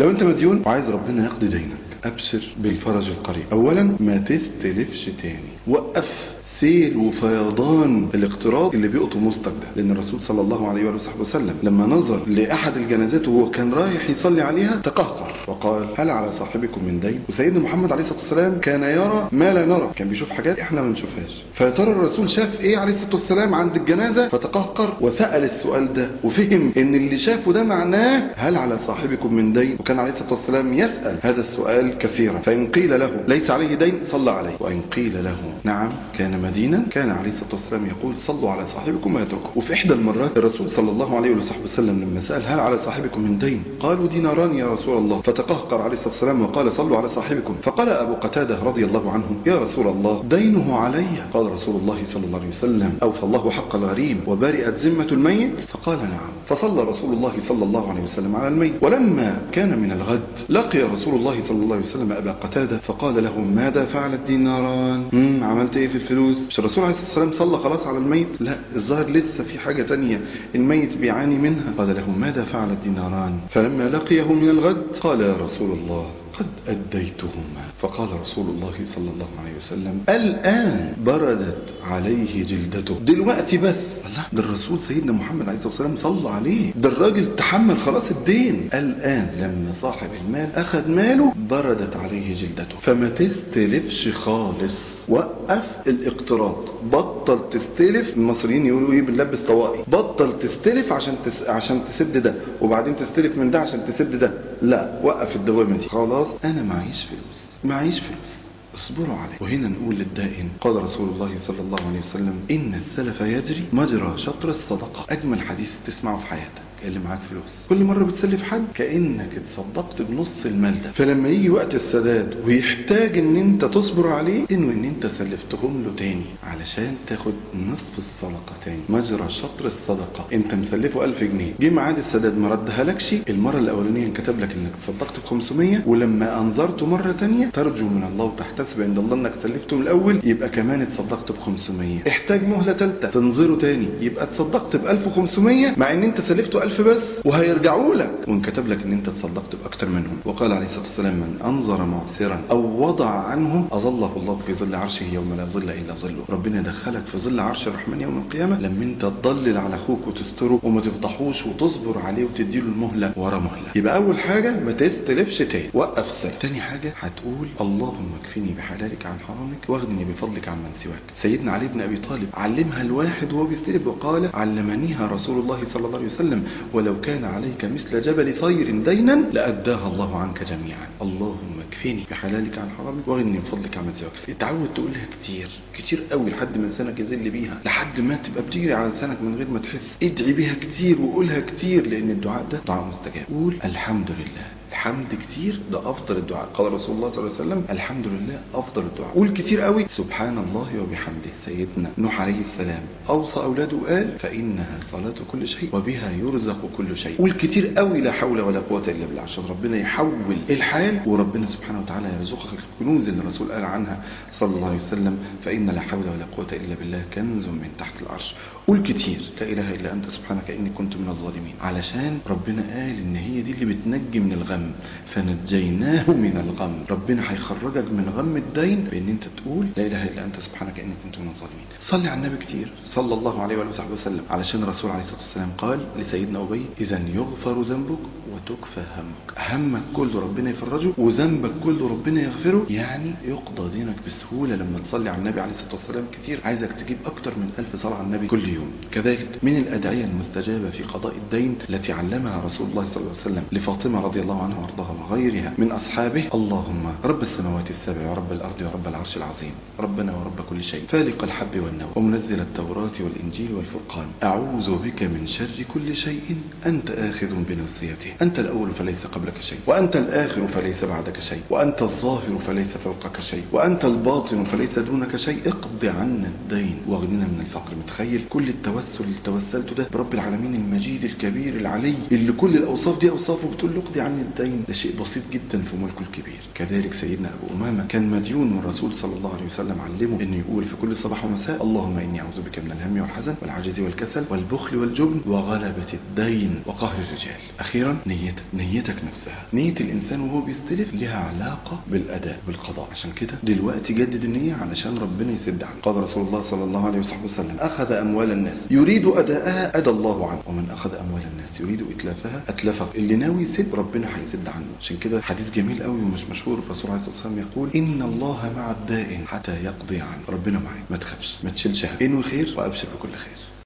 لو انت مديون وعايز ربنا يقضي دينك، ابشر بالفرج القريب. اولا ما تستلفش تاني، وقف سيل وفيضان الاقتراض اللي بيقطم وسطك ده. لان الرسول صلى الله عليه وآله وسلم لما نظر لاحد الجنازات وهو كان رايح يصلي عليها تقهقر وقال هل على صاحبكم من دين؟ وسيدنا محمد عليه الصلاه والسلام كان يرى ما لا نرى، كان بيشوف حاجات احنا ما نشوفهاش. فيا ترى الرسول شاف ايه عليه الصلاه والسلام عند الجنازه فتقهقر وسال السؤال ده، وفهم ان اللي شافه ده معناه هل على صاحبكم من دين. وكان عليه الصلاه والسلام يسال هذا السؤال كثيرا، فان قيل له ليس عليه دين صلى عليه، وان قيل له نعم كان دينا كان عليه الصلاة والسلام يقول صلوا على صاحبكم ما يتركه. وفي إحدى المرات الرسول صلى الله عليه وسلم لما سأل هل على صاحبكم من دين؟ قالوا ديناران يا رسول الله. فتقهقر عليه الصلاة والسلام وقال صلوا على صاحبكم. فقال أبو قتادة رضي الله عنه يا رسول الله دينه علي. قال رسول الله صلى الله عليه وسلم أوفى الله حق الغريم وبرئت ذمة الميت؟ فقال نعم. فصلى رسول الله صلى الله عليه وسلم على الميت. ولما كان من الغد لقي رسول الله صلى الله عليه وسلم أبا قتادة فقال له ماذا فعل الديناران؟ عملت ايه في الفلوس؟ مش الرسول عليه الصلاة والسلام صلى خلاص على الميت؟ لا، الظاهر لسه في حاجة تانية الميت بيعاني منها. قال له ماذا فعل الديناران؟ فلما لقيه من الغد قال يا رسول الله قد أديتهما. فقال رسول الله صلى الله عليه وسلم الآن بردت عليه جلدته، دلوقتي بس. الله، ده الرسول سيدنا محمد عليه الصلاة والسلام صلى عليه، ده الراجل تحمل خلاص الدين. الآن لما صاحب المال أخذ ماله بردت عليه جلدته. فما تستلفش خالص، وقف الاقتراض، بطل تستلف. المصريين يقولوا ايه بنلبس طواقي، بطل تستلف عشان تسد ده، وبعدين تستلف من ده عشان تسد ده. لا، وقف الدوامه دي خلاص. انا معيش فلوس اصبروا عليه. وهنا نقول للدائن قال رسول الله صلى الله عليه وسلم إن السلف يجري مجرى شطر الصدقة. أجمل حديث تسمعه في حياتك اللي معاك فلوس، كل مرة بتسلف حد كأنك اتصدقت بنص المال ده. فلما يجي وقت السداد ويحتاج ان انت تصبر عليه، انه ان انت سلفتهم له تاني علشان تاخد نصف الصدقة تاني. مجرى شطر الصدقة، انت مسلفه 1000 جنيه، جه ميعاد السداد ما ردها لكش، المرة الاولانية انكتب لك انك تصدقت ب 500، ولما انظرته مرة تانية ترجو من الله وتحتسب عند الله انك سلفته من الاول يبقى كمان اتصدقت ب 500. احتاج مهلة تالتة تنظره تاني يبقى اتصدقت ب 1500 مع ان انت سلفته 1000 بس، وهيرجعوا لك وانكتب لك ان انت تصدقت باكتر منهم. وقال عليه الصلاه والسلام من انظر معسرا او وضع عنه اظله الله في ظل عرشه يوم لا ظل الا ظله. ربنا يدخلك في ظل عرش الرحمن يوم القيامه لما انت تضلل على اخوك وتستره وما تفضحوش وتصبر عليه وتديله المهله ورا مهله. يبقى اول حاجه ما تستلفش تاني، وقف السلف. تاني حاجه هتقول اللهم اكفني بحلالك عن حرامك واغنني بفضلك عن من سواك. سيدنا علي بن ابي طالب علمها الواحد وهو بيستلف وقال علمنيها رسول الله صلى الله عليه وسلم ولو كان عليك مثل جبل صير دينا لأداها الله عنك جميعا. اللهم اكفني بحلالك عن حرامك واغنني بفضلك عن من سواك. اتعود تقولها كتير قوي لحد ما لسانك يذل بيها، لحد ما تبقى بتجري على لسانك من غير ما تحس. ادعي بيها كتير وقولها كتير، لان الدعاء ده دعاء مستجاب. قول الحمد لله، الحمد كتير ده افضل الدعاء. قال رسول الله صلى الله عليه وسلم الحمد لله افضل الدعاء. قول كتير قوي سبحان الله وبحمده. سيدنا نوح عليه السلام اوصى اولاده قال فانها صلاه كل شيء وبها يرزق كل شيء. قول كتير قوي لا حول ولا قوه الا بالله عشان ربنا يحول الحال وربنا سبحانه وتعالى يرزقك الكنوز اللي الرسول قال عنها صلى الله عليه وسلم فان لا حول ولا قوه الا بالله كنز من تحت العرش. قول كتير لا اله الا انت سبحانك اني كنت من الظالمين، علشان ربنا قال ان هي دي اللي بتنجي من الغم، فنجيناه من الغم. ربنا هيخرجك من غم الدين بان انت تقول لا اله الا انت سبحانك اني كنت من الظالمين. صلي على النبي كتير صلى الله عليه وصحبه وسلم، علشان الرسول عليه الصلاه والسلام قال لسيدنا ابي اذا يغفر ذنبك وتكفى همك كله ربنا يفرجه وذنبك كله ربنا يغفره، يعني يقضى دينك بسهوله لما تصلي على النبي عليه الصلاه والسلام كتير. عايزك تجيب اكتر من 1000 صلاه على النبي كل يوم. كذلك من الادعيه المستجابه في قضاء الدين التي علمها رسول الله صلى الله عليه وسلم لفاطمه رضي الله عنها وارضاها وغيرها من اصحابه اللهم رب السماوات السبع ورب الارض ورب العرش العظيم ربنا ورب كل شيء فالق الحب والنوى ومنزل التوراة والانجيل والفرقان اعوذ بك من شر كل شيء انت آخذ بناصيته، انت الاول فليس قبلك شيء وانت الاخر فليس بعدك شيء وانت الظاهر فليس فوقك شيء وانت الباطن فليس دونك شيء اقض عنا الدين واغننا من الفقر. متخيل كل التوسل اللي توسلته ده برب العالمين المجيد الكبير العلي اللي كل الاوصاف دي اوصافه بتقول له اقضي عني الدين الدين ده شيء بسيط جدا في ملكه الكبير. كذلك سيدنا أبو أمامة كان مديون، والرسول صلى الله عليه وسلم علمه أن يقول في كل صباح ومساء: اللهم إني أعوذ بك من الهم والحزن والعجز والكسل والبخل والجبن وغلبة الدين وقهر الرجال. أخيرا نيتك نفسها. نية الإنسان وهو بيستلف لها علاقة بالأداء بالقضاء. عشان كده دلوقتي جدد النية علشان ربنا يسد عنك. قال رسول الله صلى الله عليه وسلم: أخذ أموال الناس يريد أداءها أدى الله عنه، ومن أخذ أموال الناس يريد إتلافها أتلفه. اللي ناوي يسد ربنا هيسد عنه. عشان كده حديث جميل قوي ومش مشهور، الرسول عليه الصلاة والسلام يقول: إن الله مع الدائن حتى يقضي عنه. ربنا معاك، ما تخافش، ما تشيلش هم، إنه خير وأبشر بكل خير.